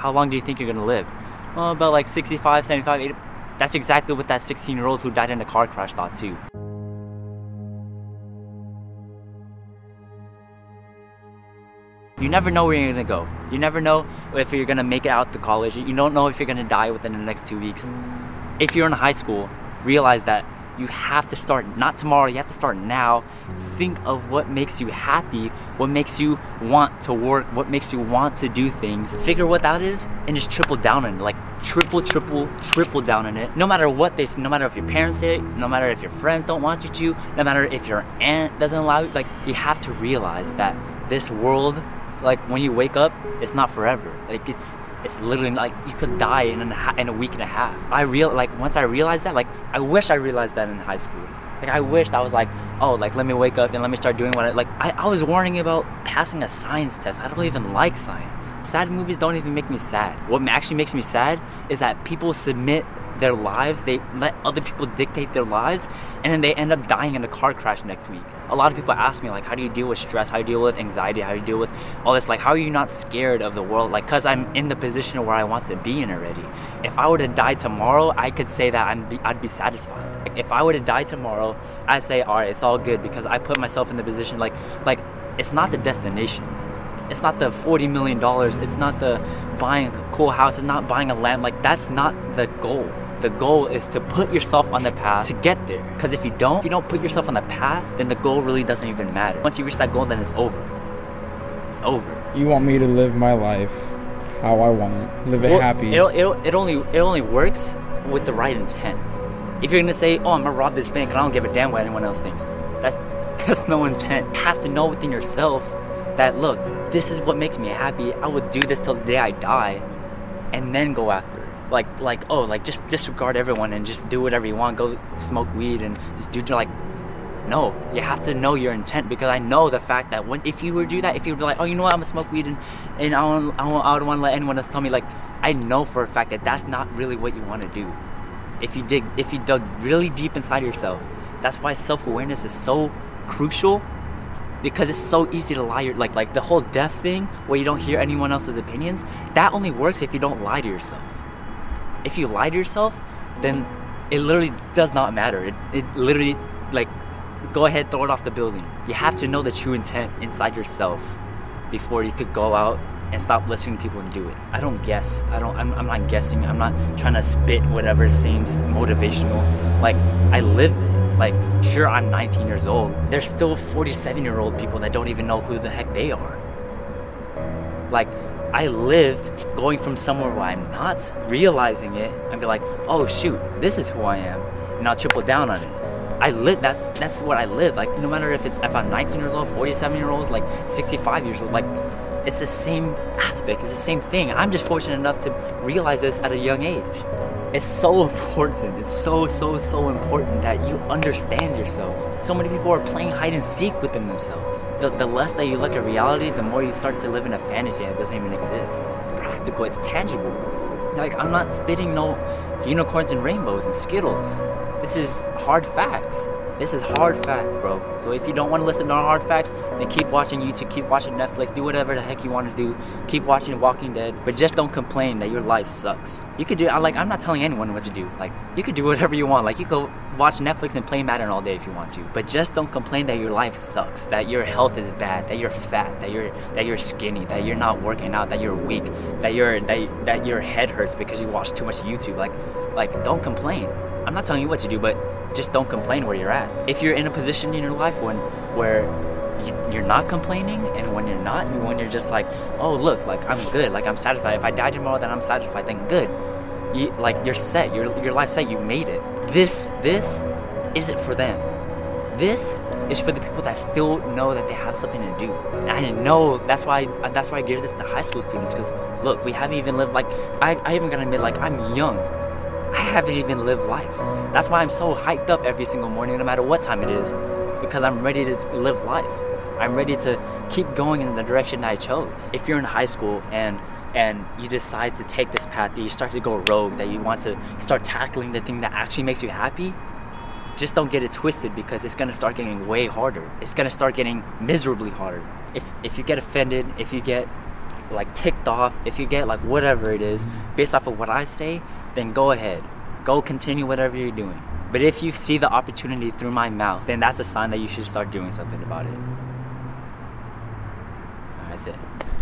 how long do you think you're gonna live? Well, about like 65, 75, 80. That's exactly what that 16-year-old who died in a car crash thought too. You never know where you're gonna go. You never know if you're gonna make it out to college. You don't know if you're gonna die within the next 2 weeks. If you're in high school, realize that you have to start, not tomorrow, you have to start now. Think of what makes you happy, what makes you want to work, what makes you want to do things. Figure what that is and just triple down on it. Like triple down on it. No matter what they say, no matter if your parents say it, no matter if your friends don't want you to, no matter if your aunt doesn't allow you, like you have to realize that this world, like when you wake up, it's not forever. Like it's literally like you could die in a week and a half. Once I realized that, like I wish I realized that in high school. Like I wished I was like, oh, like let me wake up and let me start doing what I was worrying about passing a science test. I don't even like science. Sad movies don't even make me sad. What actually makes me sad is that people submit their lives, they let other people dictate their lives, and then they end up dying in a car crash next week. A lot of people ask me, like, how do you deal with stress? How do you deal with anxiety? How do you deal with all this? Like, how are you not scared of the world? Like, because I'm in the position where I want to be in already. If I were to die tomorrow, I could say that I'd be satisfied. Like, if I were to die tomorrow, I'd say, all right, it's all good, because I put myself in the position, like it's not the destination. It's not the $40 million. It's not the buying a cool house. It's not buying a land. Like, that's not the goal. The goal is to put yourself on the path to get there. Because if you don't put yourself on the path, then the goal really doesn't even matter. Once you reach that goal, then it's over. It's over. You want me to live my life how I want, live it happy. It only works with the right intent. If you're gonna say, oh, I'm gonna rob this bank and I don't give a damn what anyone else thinks, that's no intent. You have to know within yourself that, look, this is what makes me happy. I would do this till the day I die, and then go after it. Just disregard everyone and just do whatever you want. Go smoke weed and just do, like, no. You have to know your intent, because I know the fact that if you were to do that, if you were like, oh, you know what, I'm gonna smoke weed and I don't want to let anyone else tell me, like, I know for a fact that that's not really what you want to do. If you dug really deep inside yourself, that's why self-awareness is so crucial, because it's so easy to lie. Like the whole deaf thing, where you don't hear anyone else's opinions, that only works if you don't lie to yourself. If you lie to yourself, then it literally does not matter. It literally, like, go ahead, throw it off the building. You have to know the true intent inside yourself before you could go out and stop listening to people and do it. I don't guess. I'm not guessing. I'm not trying to spit whatever seems motivational. Like, I live it. Like, sure, I'm 19 years old. There's still 47-year-old people that don't even know who the heck they are. Like, I lived going from somewhere where I'm not, realizing it, and be like, oh shoot, this is who I am, and I'll triple down on it. That's what I live. Like, no matter if I'm 19 years old, 47 years old, like 65 years old, like, it's the same aspect, it's the same thing. I'm just fortunate enough to realize this at a young age. It's so important. It's so important that you understand yourself. So many people are playing hide and seek within themselves. The less that you look at reality, the more you start to live in a fantasy that doesn't even exist. It's practical, it's tangible. Like, I'm not spitting no unicorns and rainbows and Skittles. This is hard facts. This is hard facts, bro. So if you don't want to listen to hard facts, then keep watching YouTube, keep watching Netflix, do whatever the heck you want to do. Keep watching Walking Dead, but just don't complain that your life sucks. You could do, I'm not telling anyone what to do. Like, you could do whatever you want. Like, you could watch Netflix and play Madden all day if you want to. But just don't complain that your life sucks, that your health is bad, that you're fat, that you're skinny, that you're not working out, that you're weak, that your head hurts because you watch too much YouTube. Like, don't complain. I'm not telling you what to do, but just don't complain where you're at. If you're in a position in your life where you're not complaining, and when you're just like, oh look, like, I'm good, like, I'm satisfied. If I die tomorrow, then I'm satisfied. Then good. You're set. Your life's set. You made it. This isn't for them. This is for the people that still know that they have something to do. And I know that's why I give this to high school students, because look, we haven't even lived, like, I even gotta admit, like, I'm young. I haven't even lived life. That's why I'm so hyped up every single morning, no matter what time it is, because I'm ready to live life. I'm ready to keep going in the direction that I chose. If you're in high school and you decide to take this path, that you start to go rogue, that you want to start tackling the thing that actually makes you happy, just don't get it twisted, because it's going to start getting way harder. It's going to start getting miserably harder. If you get offended, if you get like ticked off, if you get like whatever it is based off of what I say, then go ahead. Go continue whatever you're doing. But if you see the opportunity through my mouth, then that's a sign that you should start doing something about it. That's it.